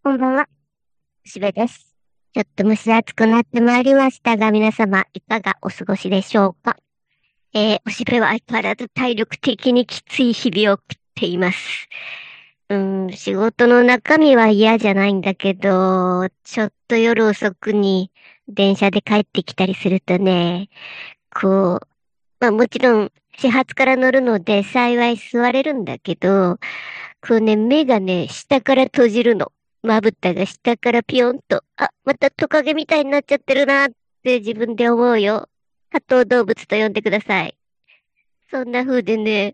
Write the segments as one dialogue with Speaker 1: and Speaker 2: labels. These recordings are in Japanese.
Speaker 1: こんばんは、しべです。ちょっと蒸し暑くなってまいりましたが、皆様いかがお過ごしでしょうか。おしべは相変わらず体力的にきつい日々を送っています。仕事の中身は嫌じゃないんだけど、ちょっと夜遅くに電車で帰ってきたりするとね、こう、まあもちろん始発から乗るので幸い座れるんだけど、目がね、下から閉じるの。まぶたが下からピヨンと、またトカゲみたいになっちゃってるなって自分で思うよ。多頭動物と呼んでください。そんな風でね、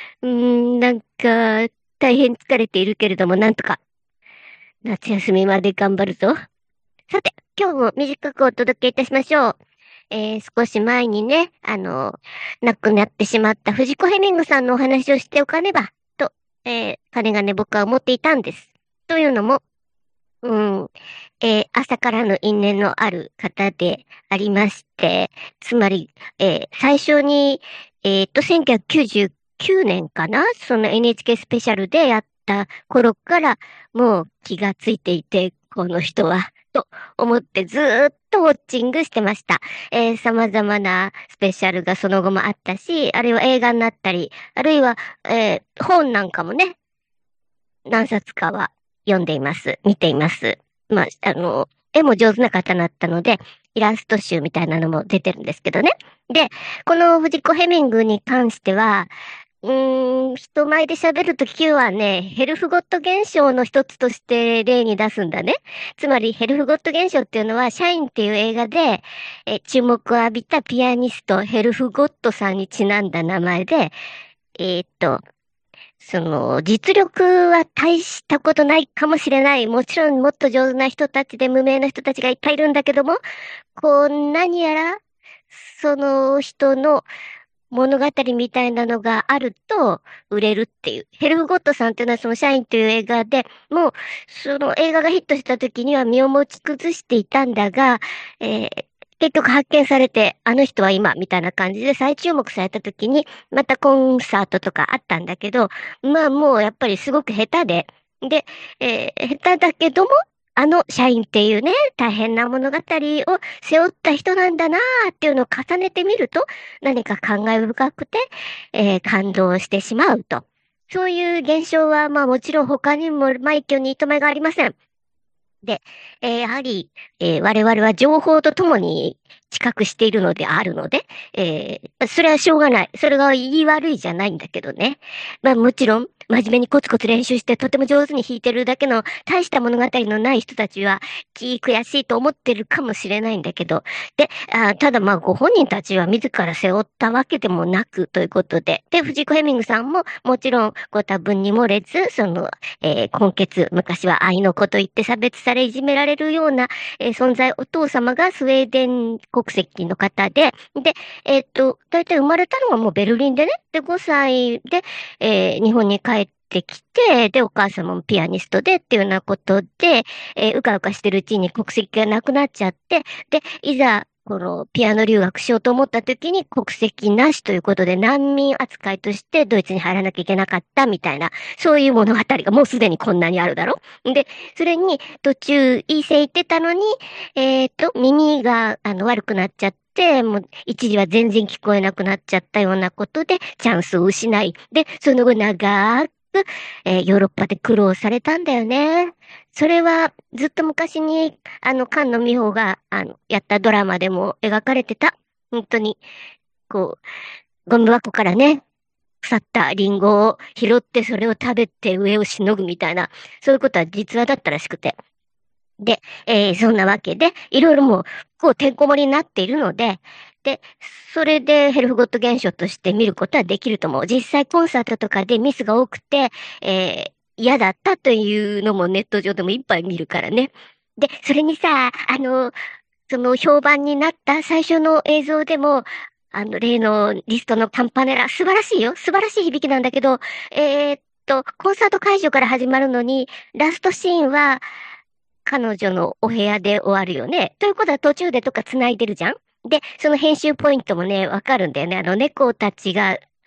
Speaker 1: 大変疲れているけれども、なんとか、夏休みまで頑張るぞ。さて、今日も短くお届けいたしましょう。少し前にね、亡くなってしまった藤子ヘミングさんのお話をしておかねば、と、彼がね、僕は思っていたんです。というのも、うん、朝からの因縁のある方でありまして、つまり、最初に、1999年かな、その NHK スペシャルでやった頃からもう気がついていて、この人は、と思ってずーっとウォッチングしてました。様々なスペシャルがその後もあったし、あるいは映画になったり、あるいは、本なんかもね、何冊かは読んでいます。見ています。絵も上手な方だったので、イラスト集みたいなのも出てるんですけどね。で、この藤子ヘミングに関しては、人前で喋るときはね、ヘルフゴット現象の一つとして例に出すんだね。つまり、ヘルフゴット現象っていうのは、シャインっていう映画で、注目を浴びたピアニスト、ヘルフゴットさんにちなんだ名前で、えーっと、実力は大したことないかもしれない。もちろんもっと上手な人たちで無名な人たちがいっぱいいるんだけども、何やら、その人の物語みたいなのがあると売れるっていう。ヘルフゴットさんっていうのはその社員という映画で、もうその映画がヒットした時には身を持ち崩していたんだが、結局発見されて、あの人は今、みたいな感じで再注目された時に、またコンサートとかあったんだけど、まあもうやっぱりすごく下手で、で、下手だけども、あの社員っていうね、大変な物語を背負った人なんだなーっていうのを重ねてみると、何か感慨深くて、感動してしまうと。そういう現象は、まあもちろん他にも枚挙にいとめがありません。で、やはり、我々は情報とともに知覚しているのであるので、それはしょうがない。それが言い悪いじゃないんだけどね。まあもちろん、真面目にコツコツ練習してとても上手に弾いてるだけの大した物語のない人たちは悔しいと思ってるかもしれないんだけど、で、ただまあご本人たちは自ら背負ったわけでもなくということで、で、藤子ヘミングさんももちろんご多分に漏れず、根血、昔は愛の子と言って差別されいじめられるような、存在、お父様がスウェーデン国籍の方で、で、大体生まれたのがもうベルリンでね、で、5歳で、日本に帰ってきて、で、お母様もピアニストでっていうようなことで、うかうかしてるうちに国籍がなくなっちゃって、で、いざ、このピアノ留学しようと思った時に国籍なしということで難民扱いとしてドイツに入らなきゃいけなかったみたいな、そういう物語がもうすでにこんなにあるだろ。で、それに途中いい線いってたのに、耳が悪くなっちゃって、もう一時は全然聞こえなくなっちゃったようなことでチャンスを失い、で、その後長く、ヨーロッパで苦労されたんだよね。それはずっと昔に、菅野美穂が、やったドラマでも描かれてた。本当に、こゴミ箱からね、腐ったリンゴを拾ってそれを食べて上をしのぐみたいな、そういうことは実話だったらしくて。で、そんなわけで、いろいろもう、てんこ盛りになっているので、で、それでヘルフゴット現象として見ることはできると思う。実際コンサートとかでミスが多くて、嫌だったというのもネット上でもいっぱい見るからね。で、それにさ、その評判になった最初の映像でも、例のリストのカンパネラ、素晴らしいよ。素晴らしい響きなんだけど、コンサート会場から始まるのに、ラストシーンは、彼女のお部屋で終わるよね。ということは途中でとか繋いでるじゃん。で、その編集ポイントもね、わかるんだよね。猫たちが、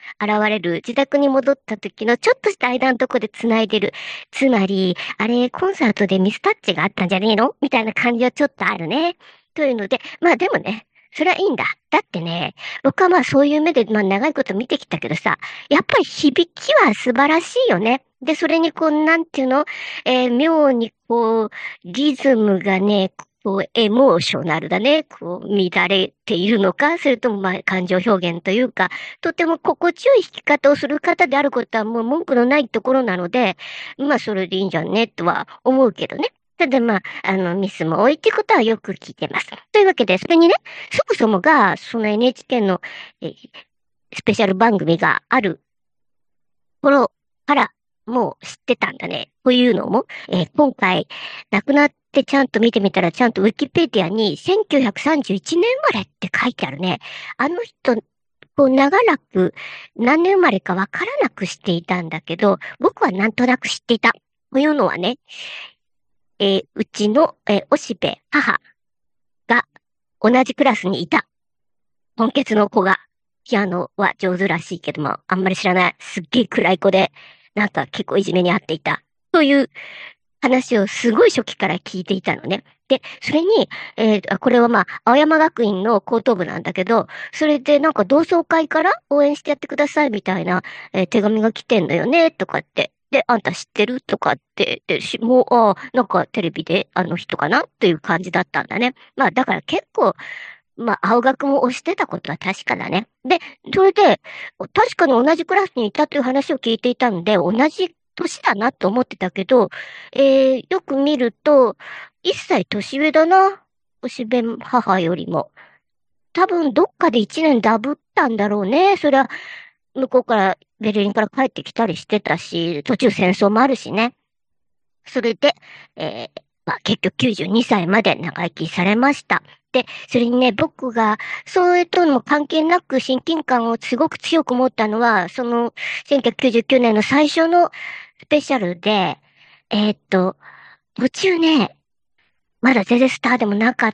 Speaker 1: 現れる、自宅に戻った時のちょっとした間のとこで繋いでる。つまり、あれ、コンサートでミスタッチがあったんじゃねえのみたいな感じはちょっとあるね。というので、まあでもね、それはいいんだ。だってね、僕はまあそういう目で、まあ長いこと見てきたけどさ、やっぱり響きは素晴らしいよね。で、それにこう、なんていうの、妙にこう、リズムがね、こう、エモーショナルだね。こう、乱れているのか、それともまあ、感情表現というか、とても心地よい弾き方をする方であることはもう文句のないところなので、まあ、それでいいんじゃんね、とは思うけどね。ただまあ、ミスも多いってことはよく聞いてます。というわけで、それにね、そもそもが、その NHK の、スペシャル番組がある頃からもう知ってたんだね。というのも、今回亡くなってちゃんと見てみたらちゃんとウィキペディアに1931年生まれって書いてあるね。あの人、こう長らく何年生まれかわからなくしていたんだけど、僕はなんとなく知っていた。というのはね、うちの、おしべ、母が同じクラスにいた。本血の子が、ピアノは上手らしいけども、あんまり知らない。すっげえ暗い子で、なんか結構いじめにあっていた。という話をすごい初期から聞いていたのね。で、それに、これはまあ、青山学院の高等部なんだけど、それでなんか同窓会から応援してやってくださいみたいな、手紙が来てんのよね、とかって。で、あんた知ってるとかって、で、もう、なんかテレビであの人かなっていう感じだったんだね。まあ、だから結構、まあ、青学も推してたことは確かだね。で、それで、確かに同じクラスにいたという話を聞いていたので、同じ年だなと思ってたけど、よく見ると、一歳年上だな。おしべ母よりも。多分、どっかで一年ダブったんだろうね。そりゃ、向こうから、ベルリンから帰ってきたりしてたし、途中戦争もあるしね。それで、まあ、結局92歳まで長生きされました。で、それにね、僕が、それとも関係なく親近感をすごく強く持ったのは、その、1999年の最初のスペシャルで、途中ね、まだ全然スターでもなかった。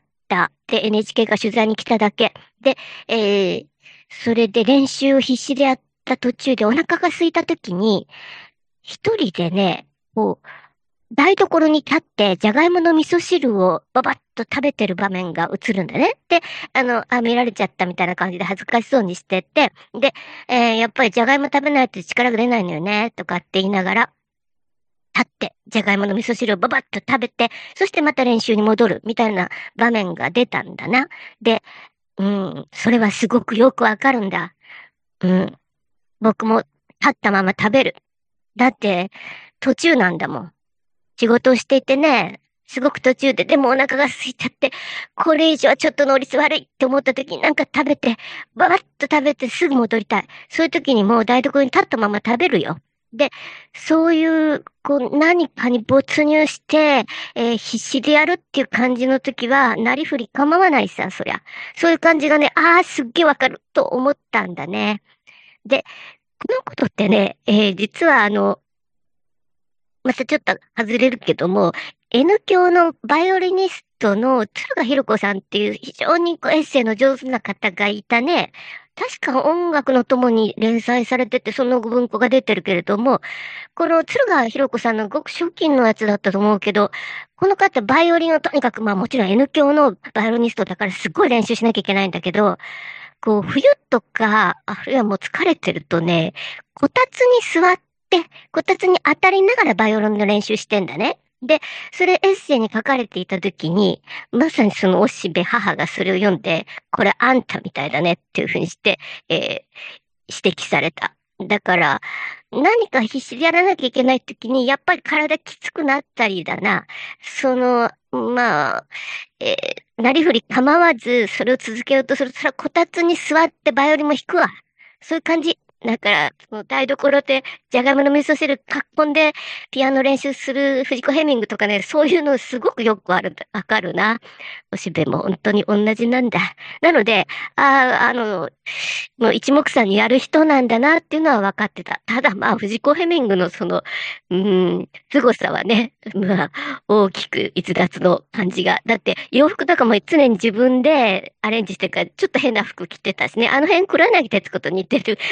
Speaker 1: で、NHK が取材に来ただけ。で、えー、それで練習を必死でやった途中でお腹が空いた時に、一人でね、こう、台所に立って、じゃがいもの味噌汁をババッと食べてる場面が映るんだね。で、見られちゃったみたいな感じで恥ずかしそうにしてて、で、やっぱりじゃがいも食べないと力が出ないのよね、とかって言いながら、立って、じゃがいもの味噌汁をババッと食べて、そしてまた練習に戻る、みたいな場面が出たんだな。で、それはすごくよくわかるんだ。うん。僕も立ったまま食べる。だって、途中なんだもん。仕事をしていてね、すごく途中で、でもお腹が空いちゃって、これ以上はちょっと能率悪いって思った時になんか食べて、ババッと食べてすぐ戻りたい。そういう時にもう台所に立ったまま食べるよ。で、そういう、こう、何かに没入して、必死でやるっていう感じの時は、なりふり構わないさ、そりゃ。そういう感じがね、ああ、すっげえわかると思ったんだね。で、このことってね、実はまたちょっと外れるけども、N 教のバイオリニストの敦賀弘子さんっていう非常にこうエッセイの上手な方がいたね。確か音楽のともに連載されてて、その文庫が出てるけれども、この敦賀弘子さんのごく初期のやつだったと思うけど、この方バイオリンをとにかく、まあもちろん N 教のバイオリニストだからすっごい練習しなきゃいけないんだけど、こう冬とか、あるいはもう疲れてるとね、こたつに座って、こたつに当たりながらバイオリンの練習してんだね。で、それエッセイに書かれていた時に、まさにそのおしべ母がそれを読んで、これあんたみたいだねっていうふうにして、指摘された。だから、何か必死でやらなきゃいけない時に、やっぱり体きつくなったりだな。まあ、なりふり構わず、それを続けようとすると、それはこたつに座ってバイオリンも弾くわ。そういう感じ。だから、その台所で、じゃがいもの味噌汁かっこんで、ピアノ練習する藤子ヘミングとかね、そういうのすごくよくわかるな。おしべも本当に同じなんだ。なので、もう一目散にやる人なんだなっていうのは分かってた。ただまあ、藤子ヘミングの凄さはね、まあ、大きく逸脱の感じが。だって、洋服とかも常に自分でアレンジしてるから、ちょっと変な服着てたしね。あの辺、黒柳徹子と似てる。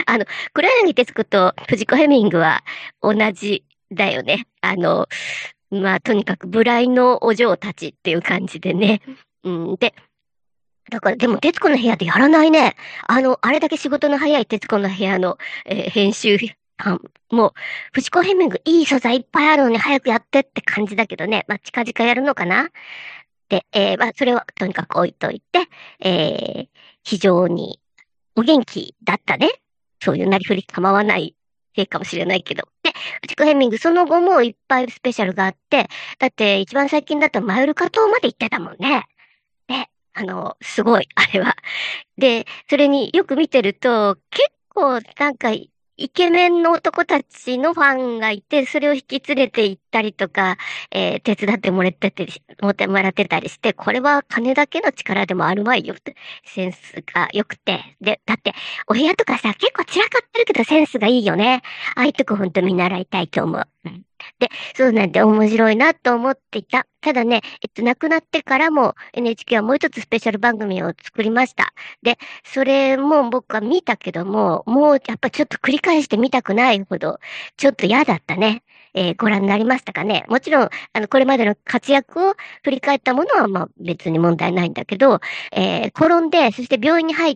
Speaker 1: 黒柳徹子と藤子ヘミングは同じだよね。まあ、とにかく無頼のお嬢たちっていう感じでね。うん、で、だから、でも、徹子の部屋でやらないね。あれだけ仕事の早い徹子の部屋の、編集班も、藤子ヘミングいい素材いっぱいあるのに早くやってって感じだけどね。まあ、近々やるのかな。で、まあ、それはとにかく置いといて、非常にお元気だったね。そういうなりふり構わないせいかもしれないけど。で、藤子ヘミングその後もいっぱいスペシャルがあって、だって一番最近だとマヨルカ島まで行ってたもんね。ね、すごい、あれは。で、それによく見てると、結構なんかイケメンの男たちのファンがいて、それを引き連れて行ったりとか、手伝ってもらってたりもらってたりして、これは金だけの力でもあるまいよって、センスが良くて。で、だって、お部屋とかさ、結構散らかってるけどセンスがいいよね。ああいうとこほんと見習いたいと思う。うん。で、そうなんで面白いなと思っていた。ただね、亡くなってからも NHK はもう一つスペシャル番組を作りました。で、それも僕は見たけども、もうやっぱちょっと繰り返して見たくないほど、ちょっと嫌だったね。ご覧になりましたかね。もちろん、これまでの活躍を振り返ったものは、まあ別に問題ないんだけど、転んで、そして病院に入って、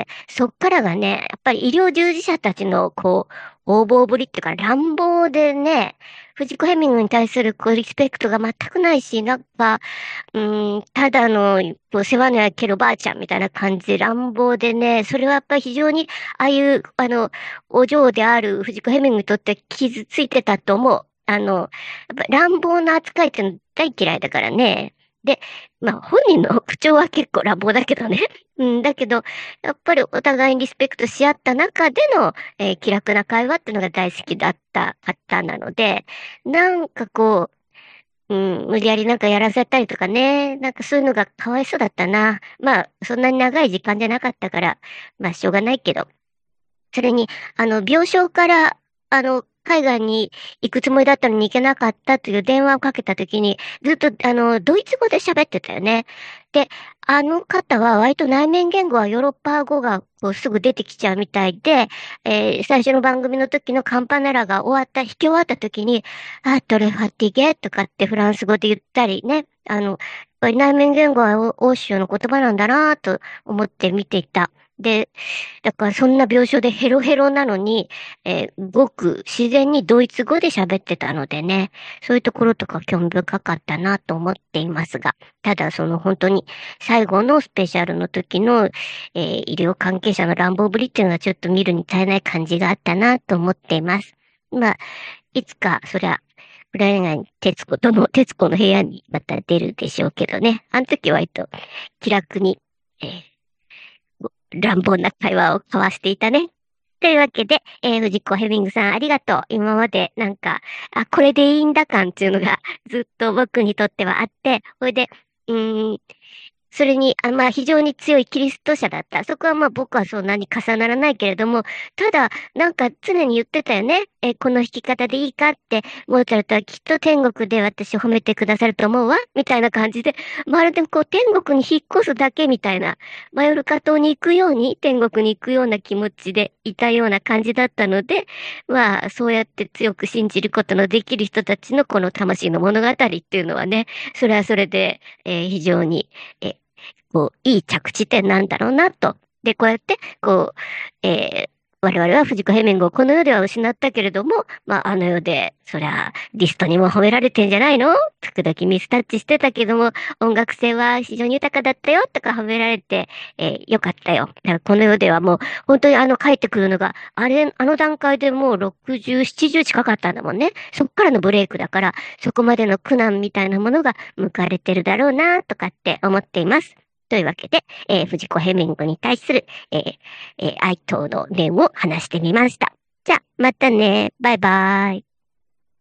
Speaker 1: そっからがね、やっぱり医療従事者たちの、こう、横暴ぶりっていうか乱暴でね、藤子ヘミングに対するこうリスペクトが全くないし、なんか、ただの、こう世話の焼けるばあちゃんみたいな感じで乱暴でね、それはやっぱり非常に、ああいう、お嬢である藤子ヘミングにとって傷ついてたと思う。やっぱ乱暴な扱いっての大嫌いだからね。で、まあ本人の口調は結構乱暴だけどね。うん、だけど、やっぱりお互いにリスペクトし合った中での、気楽な会話っていうのが大好きだった方なので、なんかこう、うん、無理やりなんかやらせたりとかね。なんかそういうのがかわいそうだったな。まあ、そんなに長い時間じゃなかったから、まあしょうがないけど。それに、病床から、海外に行くつもりだったのに行けなかったという電話をかけた時に、ずっと、ドイツ語で喋ってたよね。で、あの方は割と内面言語はヨーロッパ語がこうすぐ出てきちゃうみたいで、最初の番組の時のカンパネラが終わった、弾き終わった時に、トレファティゲとかってフランス語で言ったりね、やっぱり内面言語は欧州の言葉なんだなと思って見ていた。で、だからそんな病床でヘロヘロなのに、ごく自然にドイツ語で喋ってたのでね、そういうところとか興味深かったなと思っていますが、ただその本当に最後のスペシャルの時の、医療関係者の乱暴ぶりっていうのはちょっと見るに耐えない感じがあったなと思っています。まあ、いつかそりゃ、黒柳徹子の部屋にまた出るでしょうけどね。あの時は割と気楽に、えー乱暴な会話を交わしていたね。というわけで、藤子ヘミングさんありがとう。今までなんか、これでいいんだ感っていうのがずっと僕にとってはあって、ほいで、うーん、それに、まあ、非常に強いキリスト者だった。そこはまあ僕はそんなに重ならないけれども、ただ、なんか常に言ってたよね。この弾き方でいいかって、モーツァルトはきっと天国で私を褒めてくださると思うわ。みたいな感じで、まるでこう天国に引っ越すだけみたいな、マヨルカ島に行くように、天国に行くような気持ちでいたような感じだったので、まあ、そうやって強く信じることのできる人たちのこの魂の物語っていうのはね、それはそれで、非常に、こう、いい着地点なんだろうなと。で、こうやって、こう、我々は藤子ヘミングをこの世では失ったけれども、まあ、あの世で、そりゃ、リストにも褒められてんじゃないの時々ミスタッチしてたけども、音楽性は非常に豊かだったよとか褒められて、よかったよ。だからこの世ではもう、本当に帰ってくるのが、あの段階でもう60、70近かったんだもんね。そっからのブレイクだから、そこまでの苦難みたいなものが報われてるだろうな、とかって思っています。というわけで、藤子ヘミングに対する、哀悼の念を話してみました。じゃあ、またね。バイバイ。